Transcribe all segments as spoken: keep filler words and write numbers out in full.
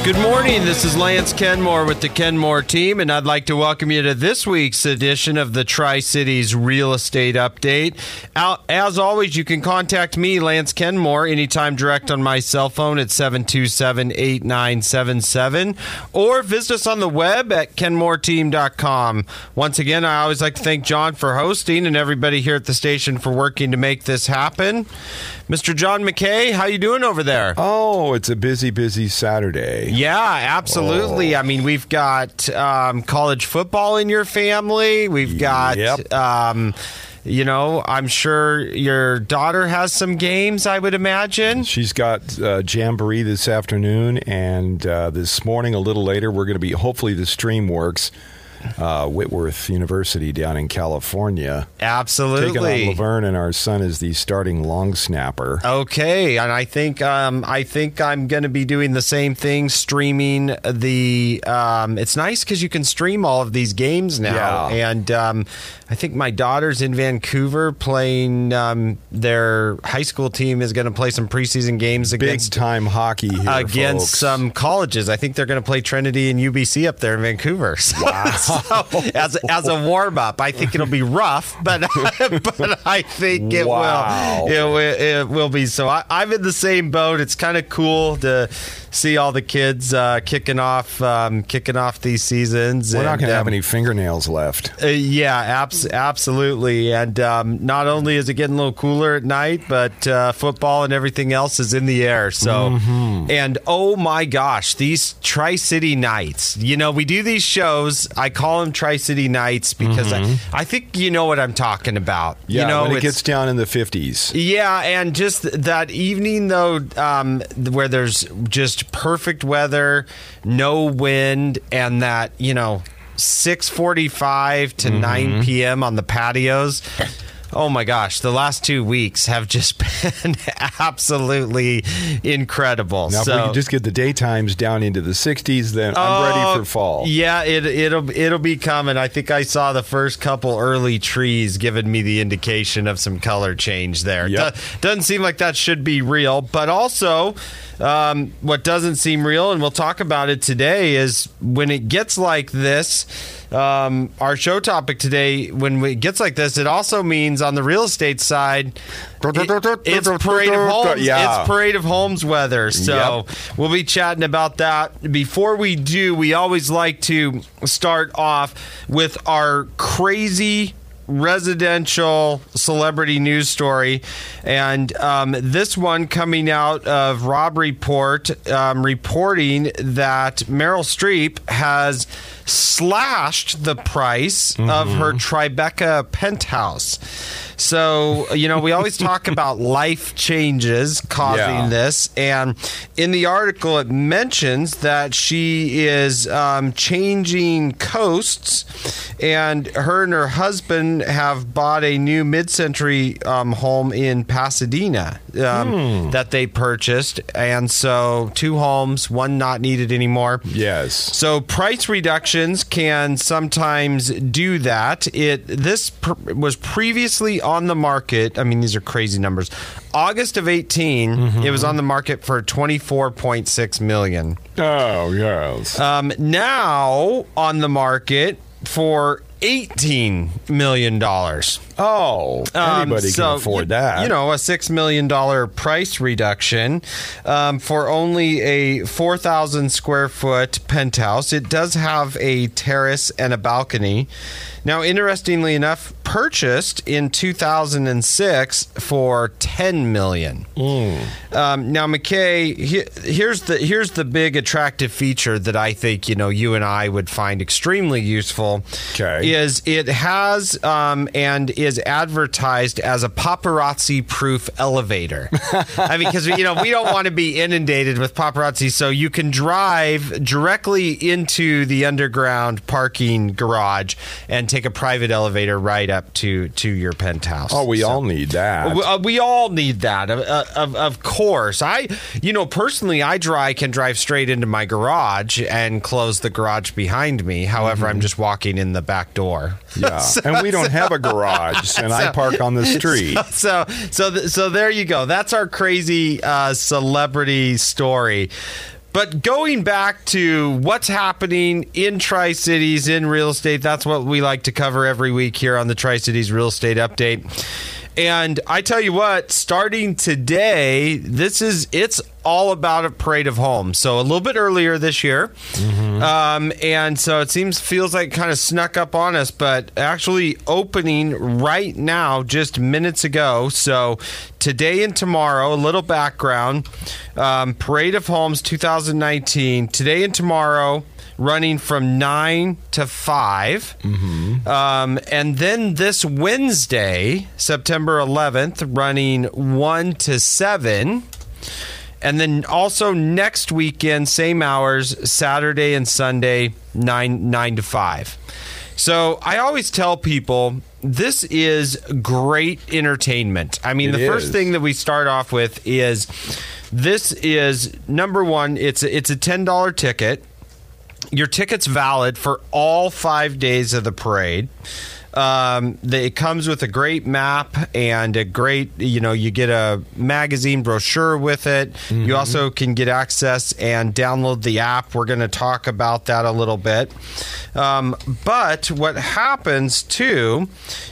Good morning. This is Lance Kenmore with the Kenmore team, and I'd like to welcome you to this week's edition of the Tri-Cities Real Estate Update. As always, you can contact me, Lance Kenmore, anytime direct on my cell phone at seven two seven, eight nine seven seven, or visit us on the web at kenmore team dot com. Once again, I always like to thank John for hosting and everybody here at the station for working to make this happen. Mister John McKay, how you doing over there? Oh, it's a busy, busy Saturday. Yeah, absolutely. Oh. I mean, we've got um, college football in your family. We've got, Yep. um, you know, I'm sure your daughter has some games, I would imagine. She's got uh, Jamboree this afternoon, and uh, this morning, a little later, we're going to be, hopefully the stream works, uh, Whitworth University down in California. Absolutely. Taking on Laverne, and our son is the starting long snapper. Okay, and I think um, I think I'm going to be doing the same thing, streaming the. Um, it's nice because you can stream all of these games now, Yeah. and um, I think my daughter's in Vancouver playing. Um, their high school team is going to play some preseason games Big against time hockey here, against folks. some colleges. I think they're going to play Trinity and U B C up there in Vancouver. So, Wow. so as as a warm up, I think it'll be rough, but but I think it Wow. will. It will, it will be. So I, I'm in the same boat. It's kind of cool to see all the kids uh, kicking off, um, kicking off these seasons. We're not And, going to have um, any fingernails left. uh, yeah, abs- absolutely. And um, not only is it getting a little cooler at night, but uh, football and everything else is in the air. So, Mm-hmm. and oh my gosh, these Tri-City Nights. You know, we do these shows. I call them Tri-City Nights because I, I think you know what I'm talking about. Yeah, you know, when it it's- gets down in the fifties. yeah, and just that evening, though, um, where there's just perfect weather, no wind, and that, you know, six forty-five to nine p.m. on the patios. Oh, my gosh. The last two weeks have just been absolutely incredible. Now, so, if we can just get the daytimes down into the sixties, then I'm ready Oh, for fall. Yeah, it, it'll it'll be coming. I think I saw the first couple early trees giving me the indication of some color change there. Yep. Do- doesn't seem like that should be real, but also um, what doesn't seem real, and we'll talk about it today, is when it gets like this. Um, our show topic today, when it gets like this, it also means on the real estate side, it- it's parade of homes. Yeah. It's parade of homes weather. So Yep. we'll be chatting about that. Before we do, we always like to start off with our crazy residential celebrity news story, and um, this one coming out of Rob Report, um, reporting that Meryl Streep has slashed the price mm-hmm. of her Tribeca penthouse. So, you know, we always talk about life changes causing Yeah. this. And in the article, it mentions that she is um, changing coasts, and her and her husband have bought a new mid-century um, home in Pasadena um, Hmm. that they purchased. And so two homes, one not needed anymore. Yes. So price reductions can sometimes do that. It this pr- was previously on the market. I mean, these are crazy numbers. August of eighteen, Mm-hmm. it was on the market for twenty-four point six million Oh, yes. dollars. Um, now on the market for eighteen million dollars. oh, Um, anybody so, can afford you, that. You know, a six million dollars price reduction um, for only a four thousand square foot penthouse. It does have a terrace and a balcony. Now, interestingly enough, purchased in two thousand six for ten million dollars. Mm. Um, now, McKay, he, here's the here's the big attractive feature that I think, you know, you and I would find extremely useful. Okay. Is it has um, and is advertised as a paparazzi-proof elevator. I mean, because, you know, we don't want to be inundated with paparazzi, so you can drive directly into the underground parking garage and take a private elevator right up to, to your penthouse. Oh, we So- all need that. we, uh, we all need that, uh, of, of course. I, you know, personally, I dry can drive straight into my garage and close the garage behind me. However, I'm just walking in the back door. Yeah, and we don't have a garage, and I park on the street. So, so, th- so there you go. That's our crazy uh, celebrity story. But going back to what's happening in Tri-Cities in real estate, that's what we like to cover every week here on the Tri-Cities Real Estate Update. And I tell you what, starting today, this is it's all about a parade of homes. So a little bit earlier this year, mm-hmm. um, and so it seems feels like it kind of snuck up on us, but actually opening right now, just minutes ago. So today and tomorrow, a little background: um, Parade of Homes twenty nineteen. Today and tomorrow, running from nine to five. Mm-hmm. Um, and then this Wednesday, September eleventh, running one to seven. And then also next weekend, same hours, Saturday and Sunday, nine, nine to five. So I always tell people this is great entertainment. I mean, it the first is. thing that we start off with is this is, number one, it's a, it's a ten dollars ticket. Your ticket's valid for all five days of the parade. Um, the, it comes with a great map and a great, you know, you get a magazine brochure with it. Mm-hmm. You also can get access and download the app. We're going to talk about that a little bit. Um, but what happens too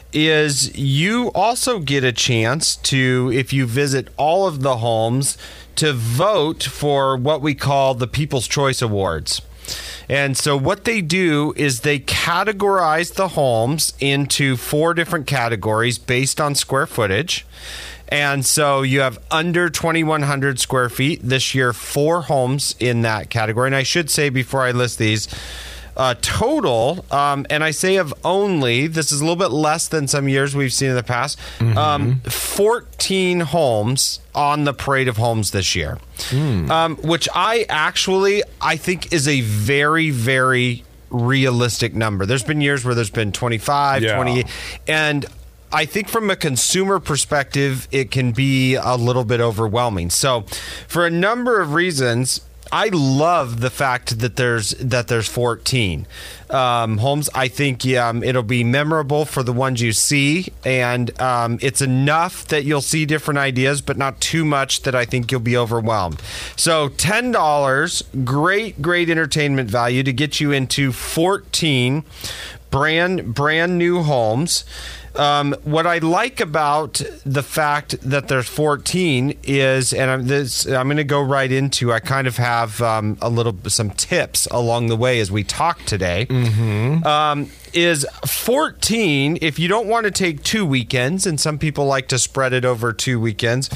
is you also get a chance to, if you visit all of the homes, to vote for what we call the People's Choice Awards. And so what they do is they categorize the homes into four different categories based on square footage. And so you have under twenty-one hundred square feet. This year, four homes in that category. And I should say before I list these, Uh, total, um, and I say of only, this is a little bit less than some years we've seen in the past, mm-hmm. um, fourteen homes on the Parade of Homes this year, mm. um, which I actually, I think is a very, very realistic number. There's been years where there's been twenty-five, yeah. twenty, and I think from a consumer perspective, it can be a little bit overwhelming. So for a number of reasons, I love the fact that there's that there's fourteen um, homes. I think um, it'll be memorable for the ones you see, and um, it's enough that you'll see different ideas, but not too much that I think you'll be overwhelmed. So ten dollars, great, great entertainment value to get you into fourteen brand brand new homes. Um, what I like about the fact that there's fourteen is, and I'm, this, I'm going to go right into, I kind of have um, a little, some tips along the way as we talk today, mm-hmm. um, is fourteen, if you don't want to take two weekends, and some people like to spread it over two weekends,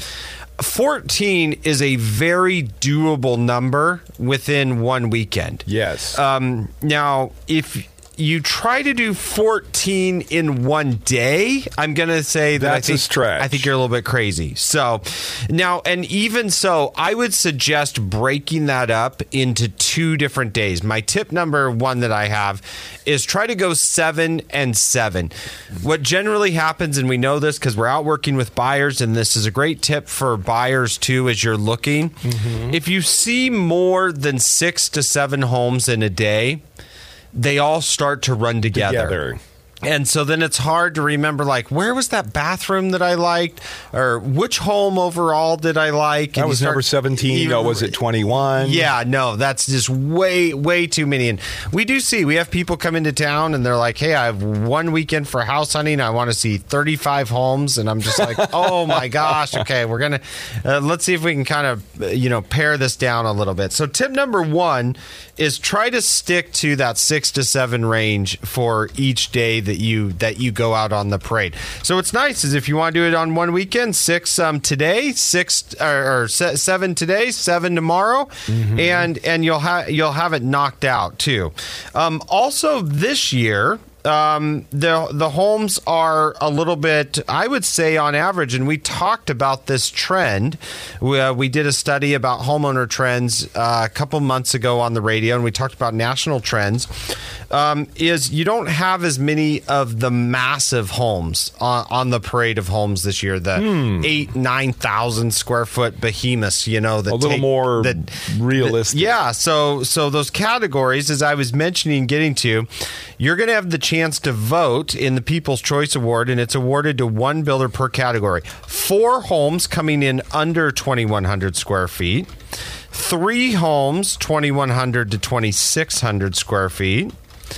fourteen is a very doable number within one weekend. Yes. Um, now, if you try to do fourteen in one day, I'm going to say that That's I think, a stretch. I think you're a little bit crazy. So now, and even so, I would suggest breaking that up into two different days. My tip number one that I have is try to go seven and seven. What generally happens, and we know this because we're out working with buyers, and this is a great tip for buyers too as you're looking. Mm-hmm. If you see more than six to seven homes in a day, they all start to run together. together. And so then it's hard to remember, like, where was that bathroom that I liked? Or which home overall did I like? That and was number seventeen. No, was it twenty-one? Yeah, no, that's just way, way too many. And we do see, we have people come into town and they're like, hey, I have one weekend for house hunting. I want to see thirty-five homes. And I'm just like, oh my gosh. Okay, we're going to, uh, let's see if we can kind of, uh, you know, pare this down a little bit. So tip number one is try to stick to that six to seven range for each day that you that you go out on the parade. So what's nice is if you want to do it on one weekend, six um, today, six or, or se- seven today, seven tomorrow, mm-hmm. and and you'll have you'll have it knocked out too. Um, also this year, Um, the the homes are a little bit, I would say on average, and we talked about this trend. We, uh, we did a study about homeowner trends uh, a couple months ago on the radio, and we talked about national trends, um, is you don't have as many of the massive homes on, on the parade of homes this year, the hmm. eight, nine thousand square foot behemoths, you know. That a little take, more that, realistic. That, yeah, so, so those categories, as I was mentioning, getting to, you're going to have the chance to vote in the People's Choice Award, and it's awarded to one builder per category. Four homes coming in under twenty-one hundred square feet. Three homes, twenty-one hundred to twenty-six hundred square feet.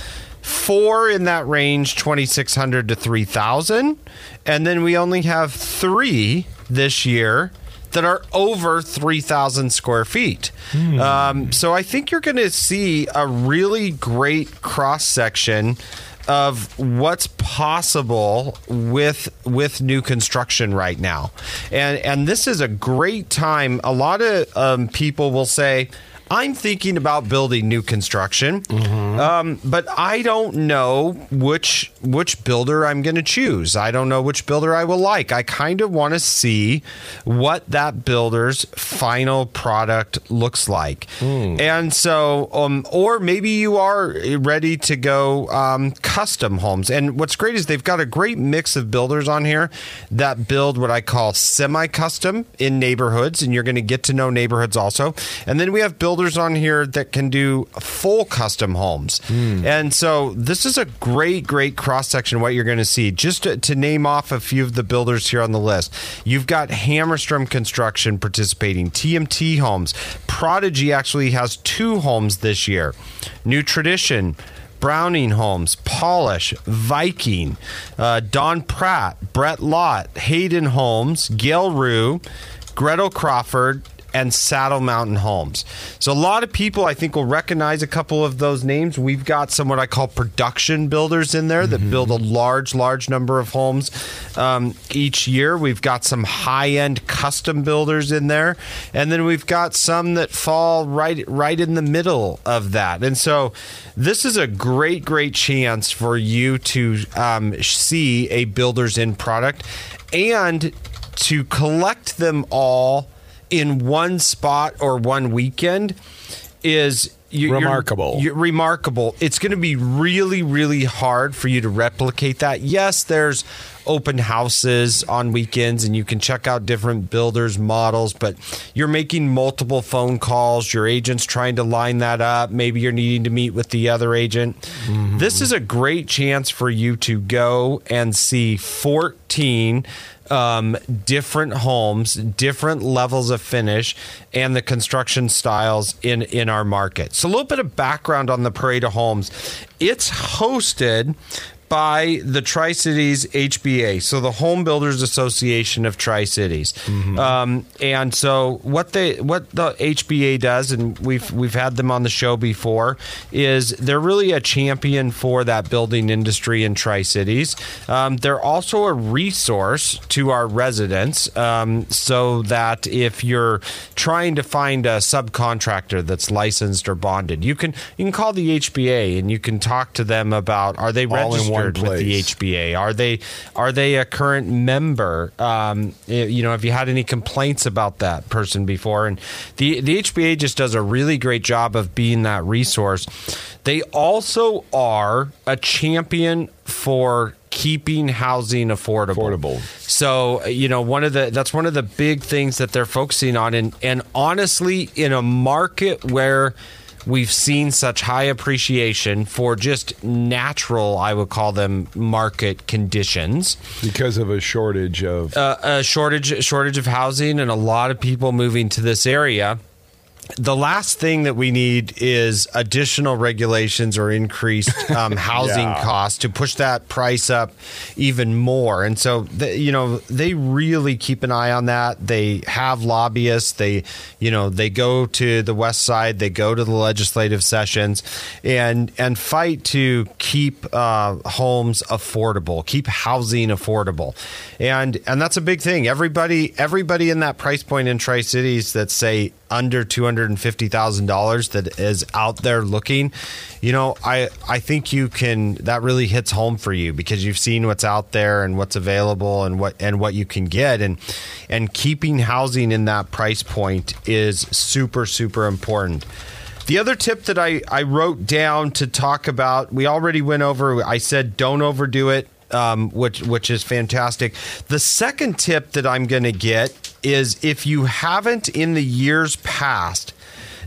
Four in that range, twenty-six hundred to three thousand. And then we only have three this year that are over three thousand square feet. Hmm. Um, so I think you're going to see a really great cross-section of what's possible with with new construction right now. And and this is a great time. A lot of um, people will say, I'm thinking about building new construction, mm-hmm. um, but I don't know which which builder I'm going to choose. I don't know which builder I will like. I kind of want to see what that builder's final product looks like. Mm. And so, um, or maybe you are ready to go um, custom homes. And what's great is they've got a great mix of builders on here that build what I call semi-custom in neighborhoods, and you're going to get to know neighborhoods also. And then we have builders on here that can do full custom homes. Mm. And so this is a great, great cross-section of what you're going to see. Just to, to name off a few of the builders here on the list. You've got Hammerstrom Construction participating, T M T Homes. Prodigy actually has two homes this year. New Tradition, Browning Homes, Polish, Viking, uh, Don Pratt, Brett Lott, Hayden Homes, Gail Rue, Gretel Crawford, and Saddle Mountain Homes. So a lot of people, I think, will recognize a couple of those names. We've got some what I call production builders in there that mm-hmm. build a large, large number of homes um, each year. We've got some high-end custom builders in there. And then we've got some that fall right, right in the middle of that. And so this is a great, great chance for you to um, see a builder's end product and to collect them all in one spot or one weekend is you, remarkable. You're, you're remarkable. It's going to be really, really hard for you to replicate that. Yes, there's open houses on weekends and you can check out different builders' models, but you're making multiple phone calls. Your agent's trying to line that up. Maybe you're needing to meet with the other agent. Mm-hmm. This is a great chance for you to go and see fourteen Um, different homes, different levels of finish, and the construction styles in, in our market. So a little bit of background on the Parade of Homes. It's hosted by the Tri-Cities H B A, so the Home Builders Association of Tri-Cities. Mm-hmm. Um, and so what they what the H B A does, and we've we've had them on the show before, is they're really a champion for that building industry in Tri-Cities. Um, they're also a resource to our residents, um, so that if you're trying to find a subcontractor that's licensed or bonded, you can you can call the H B A and you can talk to them about, are they registered with the H B A? Are they are they a current member? Um, you know, have you had any complaints about that person before? And the the H B A just does a really great job of being that resource. They also are a champion for keeping housing affordable. Affordable. So, you know, one of the that's one of the big things that they're focusing on. And and honestly, in a market where we've seen such high appreciation for just natural, I would call them, market conditions. Because of a shortage of... Uh, a shortage, shortage of housing and a lot of people moving to this area. The last thing that we need is additional regulations or increased um, housing yeah. costs to push that price up even more. And so, the, you know, they really keep an eye on that. They have lobbyists. They, you know, they go to the West Side. They go to the legislative sessions and and fight to keep uh, homes affordable, keep housing affordable. And and that's a big thing. Everybody, everybody in that price point in Tri-Cities that say under two hundred fifty thousand dollars that is out there looking, you know, I, I think you can, that really hits home for you because you've seen what's out there and what's available and what, and what you can get. And, and keeping housing in that price point is super, super important. The other tip that I, I wrote down to talk about, we already went over, I said, don't overdo it. Um, which which is fantastic. The second tip that I'm going to get is if you haven't in the years past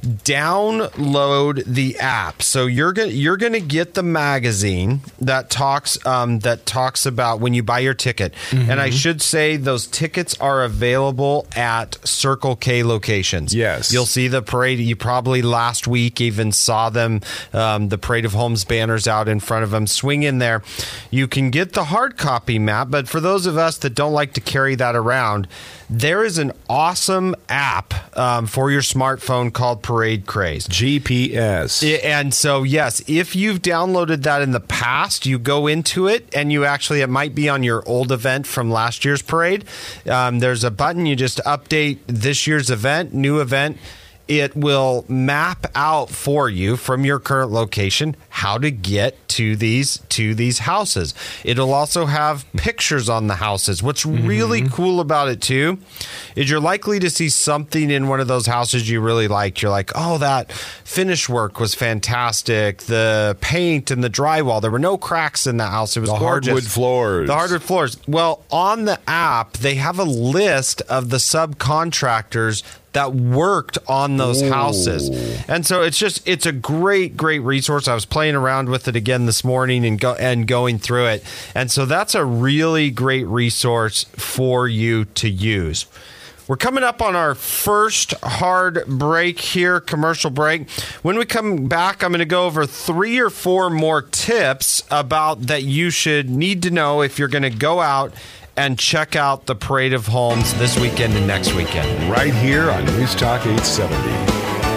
download the app. So you're gonna you're gonna get the magazine that talks um, that talks about when you buy your ticket. Mm-hmm. And I should say those tickets are available at Circle K locations. Yes, you'll see the parade. You probably last week even saw them, um, the Parade of Homes banners out in front of them. Swing in there. You can get the hard copy map, but for those of us that don't like to carry that around, there is an awesome app um, for your smartphone called Parade Craze. G P S. And so, yes, if you've downloaded that in the past, you go into it and you actually, it might be on your old event from last year's parade. Um, there's a button, you just update this year's event, new event. It will map out for you from your current location how to get to these to these houses. It'll also have pictures on the houses. What's mm-hmm. really cool about it too is you're likely to see something in one of those houses you really like. You're like, oh, that finish work was fantastic. The paint and the drywall. There were no cracks in the house. It was the gorgeous. hardwood floors. The hardwood floors. Well, on the app, they have a list of the subcontractors that worked on those Ooh. houses. And so it's just, it's a great, great resource. I was playing around with it again this morning and go and going through it. And so that's a really great resource for you to use. We're coming up on our first hard break here, commercial break. When we come back, I'm going to go over three or four more tips about that you should need to know if you're going to go out and check out the Parade of Homes this weekend and next weekend. Right here on News Talk eight seventy.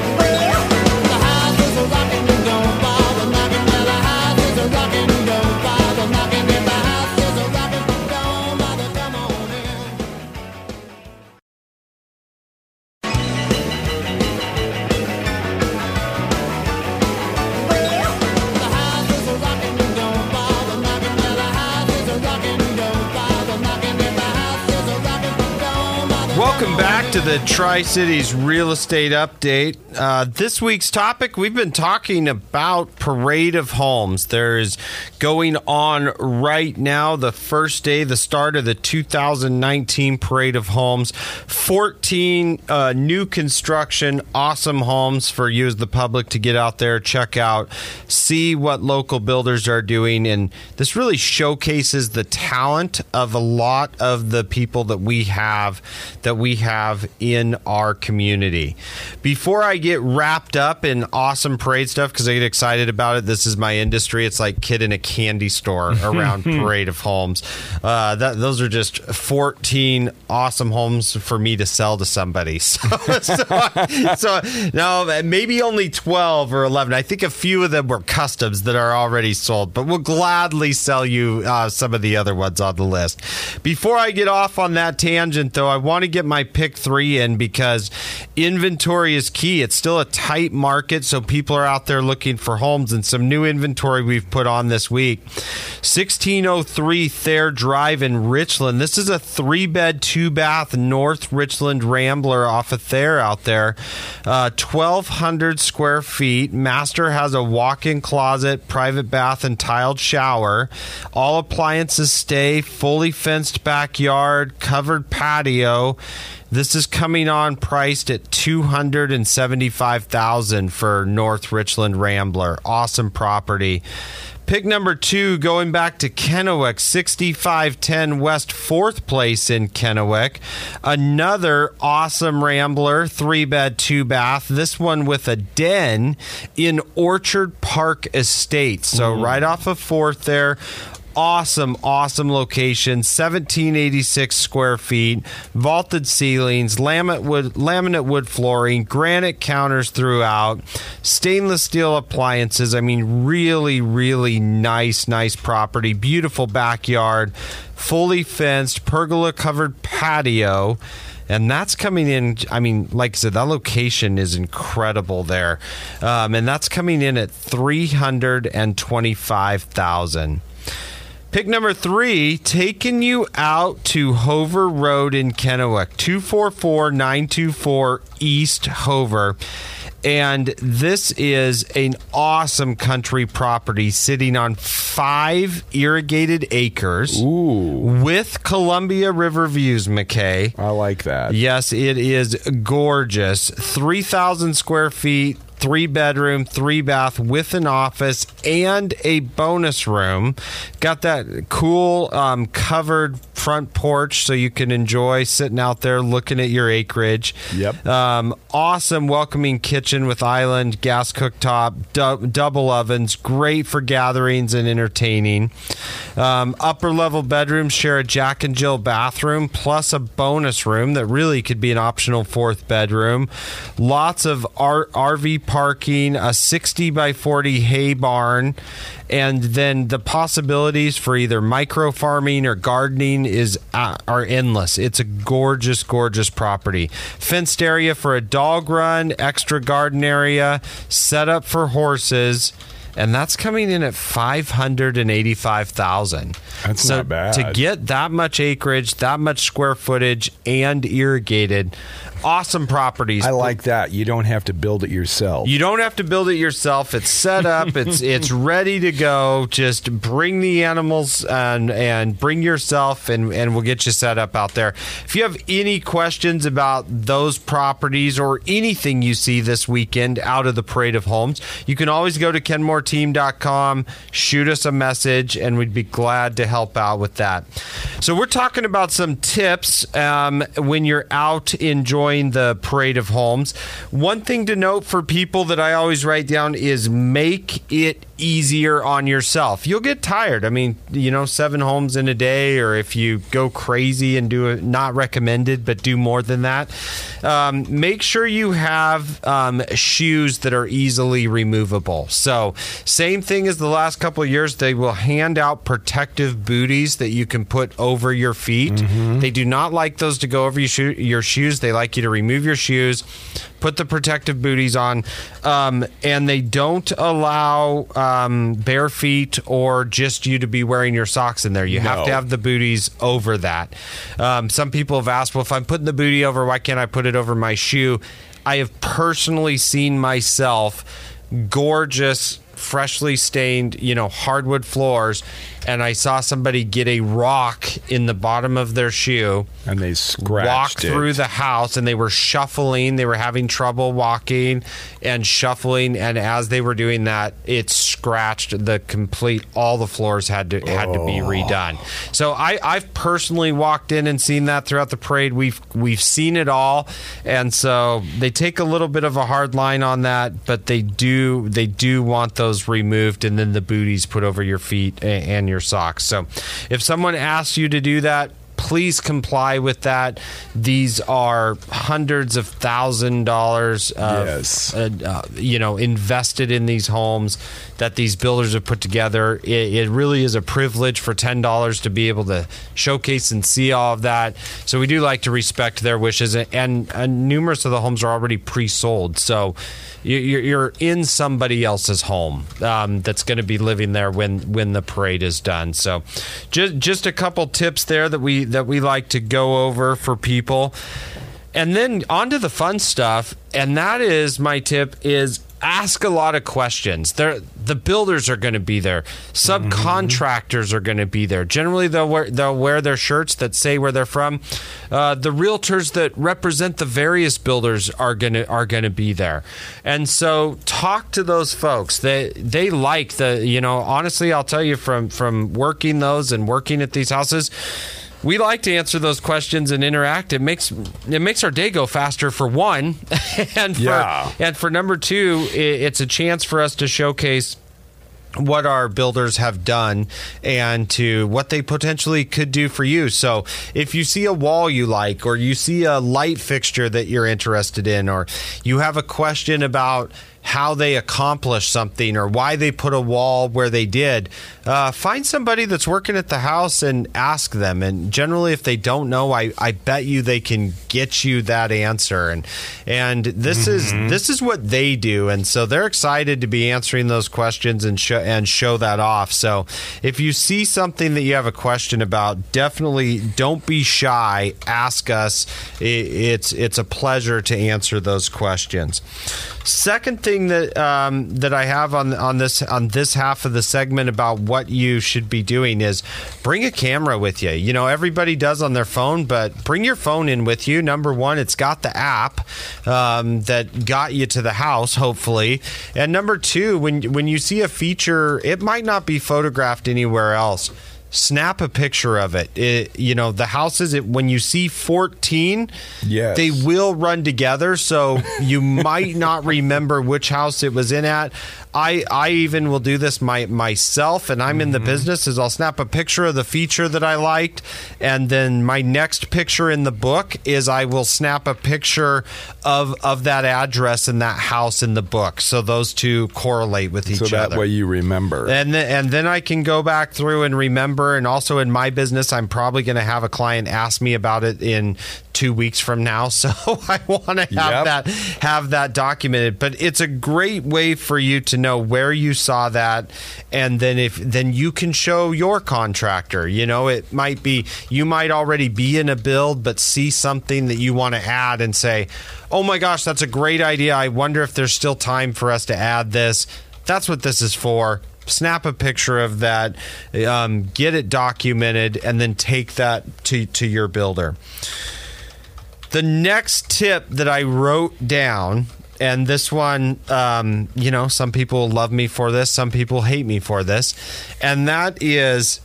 Welcome back to the Tri-Cities Real Estate Update. Uh, this week's topic, we've been talking about Parade of Homes. There is going on right now, the first day, the start of the two thousand nineteen Parade of Homes. fourteen uh, new construction, awesome homes for you as the public to get out there, check out, see what local builders are doing. And this really showcases the talent of a lot of the people that we have that we have in our community. Before I get wrapped up in awesome parade stuff, because I get excited about it, this is my industry. It's like kid in a candy store around Parade of Homes. Uh, that, those are just fourteen awesome homes for me to sell to somebody. So, so, so no, maybe only twelve or eleven. I think a few of them were customs that are already sold, but we'll gladly sell you uh, some of the other ones on the list. Before I get off on that tangent, though, I want to get my pick three in because inventory is key. It's still a tight market, so people are out there looking for homes, and some new inventory we've put on this week. sixteen oh three Thayer Drive in Richland. This is a three-bed, two-bath North Richland Rambler off of Thayer out there. Uh, twelve hundred square feet. Master has a walk-in closet, private bath, and tiled shower. All appliances stay, fully fenced backyard, covered patio. This is coming on priced at two hundred seventy-five thousand dollars for North Richland Rambler. Awesome property. Pick number two, going back to Kennewick, sixty-five ten West fourth Place in Kennewick. Another awesome Rambler, three-bed, two-bath. This one with a den in Orchard Park Estates. So mm. right off of fourth there. Awesome, awesome location, seventeen eighty-six square feet, vaulted ceilings, laminate wood, laminate wood flooring, granite counters throughout, stainless steel appliances. I mean, really, really nice, nice property. Beautiful backyard, fully fenced, pergola-covered patio. And that's coming in, I mean, like I said, that location is incredible there. Um, and that's coming in at three hundred twenty-five thousand dollars. Pick number three, taking you out to Hover Road in Kennewick, two four four nine two four East Hover. And this is an awesome country property sitting on five irrigated acres. Ooh. With Columbia River views, McKay. I like that. Yes, it is gorgeous. three thousand square feet. Three bedroom, three bath with an office and a bonus room. Got that cool um, covered front porch so you can enjoy sitting out there looking at your acreage. Yep. Um, awesome welcoming kitchen with island, gas cooktop, du- double ovens. Great for gatherings and entertaining. Um, upper level bedrooms share a Jack and Jill bathroom plus a bonus room that really could be an optional fourth bedroom. Lots of R- RV parking, a sixty by forty hay barn, and then the possibilities for either micro farming or gardening is uh, are endless. It's a gorgeous, gorgeous property. Fenced area for a dog run, extra garden area, set up for horses. And that's coming in at five hundred eighty-five thousand dollars. That's so not bad. To get that much acreage, that much square footage, and irrigated, awesome properties. I like that. You don't have to build it yourself. You don't have to build it yourself. It's set up. It's it's ready to go. Just bring the animals and and bring yourself, and, and we'll get you set up out there. If you have any questions about those properties or anything you see this weekend out of the Parade of Homes, you can always go to kenmore team dot com, shoot us a message, and we'd be glad to help out with that. So we're talking about some tips um, when you're out enjoying the Parade of Homes. One thing to note for people that I always write down is make it easier on yourself. You'll get tired. I mean, you know, seven homes in a day, or if you go crazy and do it, not recommended, but do more than that. Um, make sure you have um, shoes that are easily removable. So same thing as the last couple of years, they will hand out protective booties that you can put over your feet. Mm-hmm. They do not like those to go over your, sho- your shoes. They like you to remove your shoes, put the protective booties on, um, and they don't allow um, bare feet or just you to be wearing your socks in there. You No. have to have the booties over that. Um, some people have asked, well, if I'm putting the booty over, why can't I put it over my shoe? I have personally seen myself gorgeous, freshly stained, you know, hardwood floors, and I saw somebody get a rock in the bottom of their shoe and they scratched walk through it. the house, and they were shuffling. They were having trouble walking and shuffling, and as they were doing that, it scratched the complete. All the floors had to had to be redone. So I, I've personally walked in and seen that throughout the parade. We've we've seen it all, and so they take a little bit of a hard line on that, but they do they do want those removed, and then the booties put over your feet and, and your socks. So if someone asks you to do that, please comply with that. These are hundreds of thousand dollars, of, yes. uh, uh, you know, invested in these homes that these builders have put together. It, it really is a privilege for ten dollars to be able to showcase and see all of that. So we do like to respect their wishes, and, and, and numerous of the homes are already pre-sold. So you're, you're in somebody else's home um, that's going to be living there when, when the parade is done. So just just a couple tips there that we that we like to go over for people. And then on to the fun stuff, and that is my tip is ask a lot of questions. They're, the builders are going to be there. Subcontractors mm-hmm. are going to be there. Generally, they'll wear, they'll wear their shirts that say where they're from. Uh, the realtors that represent the various builders are going to are going to be there. And so talk to those folks. They they like the, you know, honestly, I'll tell you from from working those and working at these houses, we like to answer those questions and interact. It makes it makes our day go faster, for one, and for, yeah. and for number two, it's a chance for us to showcase what our builders have done and to what they potentially could do for you. So if you see a wall you like, or you see a light fixture that you're interested in, or you have a question about how they accomplished something or why they put a wall where they did, uh, find somebody that's working at the house and ask them. And generally, if they don't know, I, I bet you they can get you that answer. And and this mm-hmm. is this is what they do. And so they're excited to be answering those questions and show and show that off. So if you see something that you have a question about, definitely don't be shy. Ask us. It's it's a pleasure to answer those questions. Second thing that um, that I have on on this on this half of the segment about what you should be doing is bring a camera with you. You know, everybody does on their phone, but bring your phone in with you. Number one, it's got the app um, that got you to the house, hopefully. And number two, when when you see a feature, it might not be photographed anywhere else. Snap a picture of it. it you know, the houses, it, when you see fourteen, yes. they will run together, so you might not remember which house it was in at. I, I even will do this my, myself, and I'm mm-hmm. in the business, is I'll snap a picture of the feature that I liked, and then my next picture in the book is I will snap a picture of, of that address and that house in the book, so those two correlate with each other. So that other. way you remember. And, th- and then I can go back through and remember, and also in my business, I'm probably going to have a client ask me about it in two weeks from now, so I want to have yep. that have that documented. But it's a great way for you to know where you saw that, and then if then you can show your contractor. You know, it might be you might already be in a build, but see something that you want to add and say, "Oh my gosh, that's a great idea. I wonder if there's still time for us to add this." That's what this is for. Snap a picture of that, um, get it documented, and then take that to to your builder. The next tip that I wrote down, and this one, um, you know, some people love me for this, some people hate me for this, and that is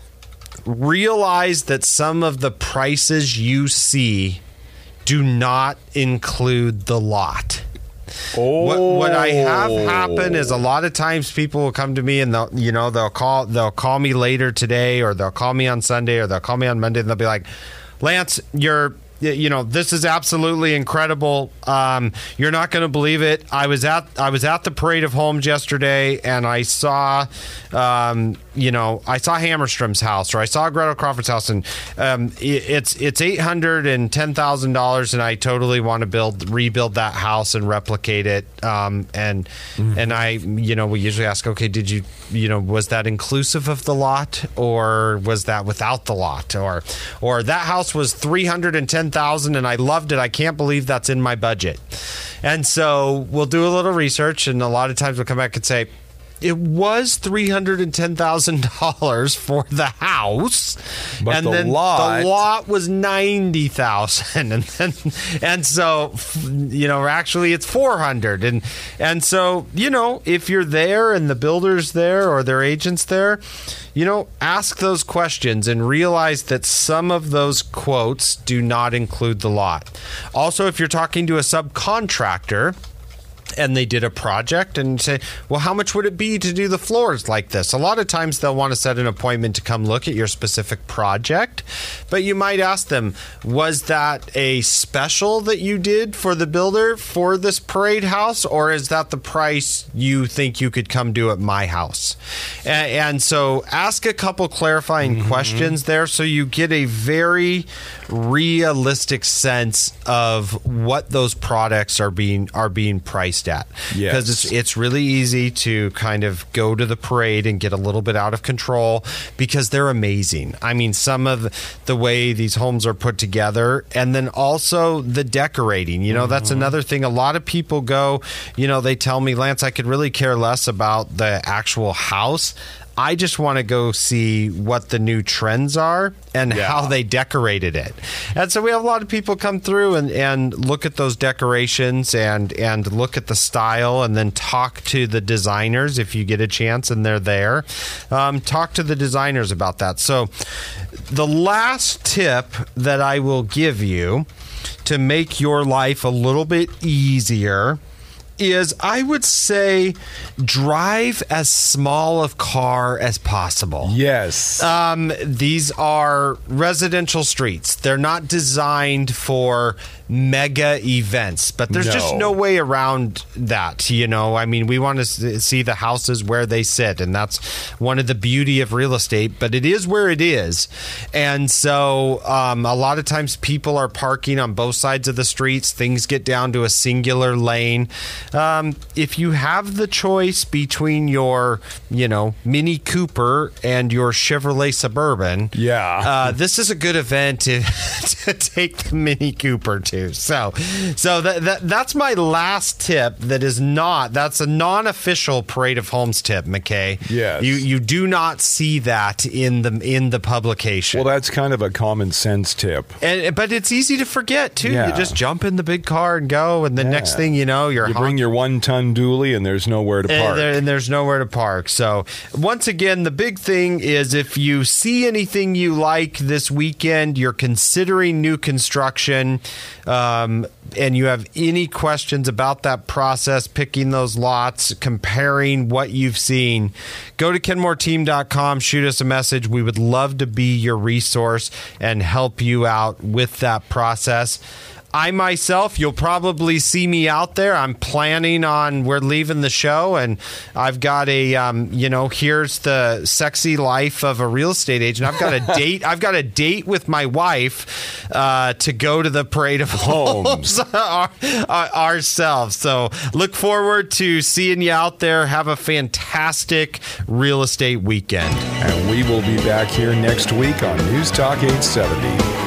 realize that some of the prices you see do not include the lot. Oh. What, what I have happen is a lot of times people will come to me and they'll, you know, they'll call, they'll call me later today, or they'll call me on Sunday, or they'll call me on Monday, and they'll be like, "Lance, you're, you know, this is absolutely incredible. Um, you're not going to believe it. I was at I was at the Parade of Homes yesterday, and I saw, um, you know, I saw Hammerstrom's house, or I saw Gretel Crawford's house, and um, it, it's it's eight hundred and ten thousand dollars, and I totally want to build rebuild that house and replicate it. Um, and mm. and I, you know, we usually ask, okay, did you, you know, was that inclusive of the lot, or was that without the lot, or or that house was three hundred and ten thousand and I loved it. I can't believe that's in my budget." And so we'll do a little research, and a lot of times we'll come back and say, it was three hundred ten thousand dollars for the house, but and the then lot, the lot was ninety thousand dollars, and then and so, you know, actually it's four hundred dollars, and and so, you know, if you're there and the builder's there or their agent's there, you know, ask those questions and realize that some of those quotes do not include the lot. Also, if you're talking to a subcontractor and they did a project and say, well, how much would it be to do the floors like this? A lot of times they'll want to set an appointment to come look at your specific project, but you might ask them, was that a special that you did for the builder for this parade house, or is that the price you think you could come do at my house? And, and so ask a couple clarifying mm-hmm. questions there, so you get a very realistic sense of what those products are being are being priced at. Because yes. it's it's really easy to kind of go to the parade and get a little bit out of control, because they're amazing. I mean, some of the way these homes are put together, and then also the decorating. You know, mm-hmm. that's another thing. A lot of people go, you know, they tell me, Lance, I could really care less about the actual house. I just want to go see what the new trends are and yeah. how they decorated it. And so we have a lot of people come through and, and look at those decorations and, and look at the style, and then talk to the designers if you get a chance and they're there. Um, talk to the designers about that. So the last tip that I will give you to make your life a little bit easier is I would say drive as small of car as possible. Yes. Um, these are residential streets. They're not designed for mega events, but there's No. just no way around that. You know, I mean, we want to see the houses where they sit, and that's one of the beauty of real estate, but it is where it is. And so um, a lot of times people are parking on both sides of the streets. Things get down to a singular lane. Um, if you have the choice between your, you know, Mini Cooper and your Chevrolet Suburban, Yeah. uh, this is a good event to, to take the Mini Cooper to. So, so that, that that's my last tip. That is not that's a non-official Parade of Homes tip, McKay. Yes. you you do not see that in the in the publication. Well, that's kind of a common sense tip. And, but it's easy to forget too. Yeah. You just jump in the big car and go, and the Yeah. next thing you know, you're You honk- bring your one-ton dually, and there's nowhere to park. and, there, and there's nowhere to park. So once again, the big thing is if you see anything you like this weekend, you're considering new construction, um, and you have any questions about that process, picking those lots, comparing what you've seen, go to kenmore team dot com, shoot us a message. We would love to be your resource and help you out with that process. I myself, you'll probably see me out there. I'm planning on, we're leaving the show, and I've got a, um, you know, here's the sexy life of a real estate agent. I've got a date. I've got a date with my wife uh, to go to the Parade of Homes our, our, ourselves. So look forward to seeing you out there. Have a fantastic real estate weekend. And we will be back here next week on News Talk eight seventy.